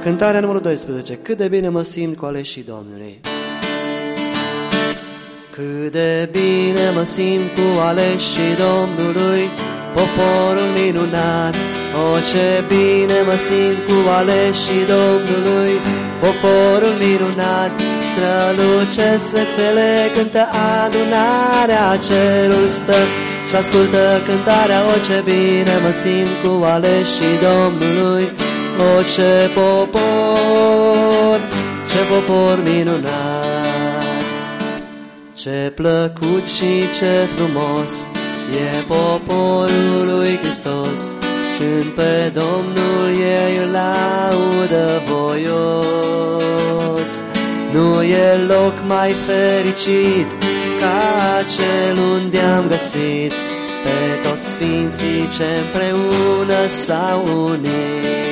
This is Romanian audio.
Cântarea numărul 12. Cât de bine mă simt cu aleșii Domnului. Cât de bine mă simt cu aleșii Domnului, poporul minunat. O, ce bine mă simt cu aleșii Domnului, poporul minunat. Strălucesc fețele, cântă adunarea, cerul stă și ascultă cântarea. O, ce bine mă simt cu aleșii Domnului. O, ce popor minunat. Ce plăcut și ce frumos e poporul lui Hristos, când pe Domnul ei îl laudă voios. Nu e loc mai fericit ca cel unde am găsit pe toți sfinții ce împreună s-au unit.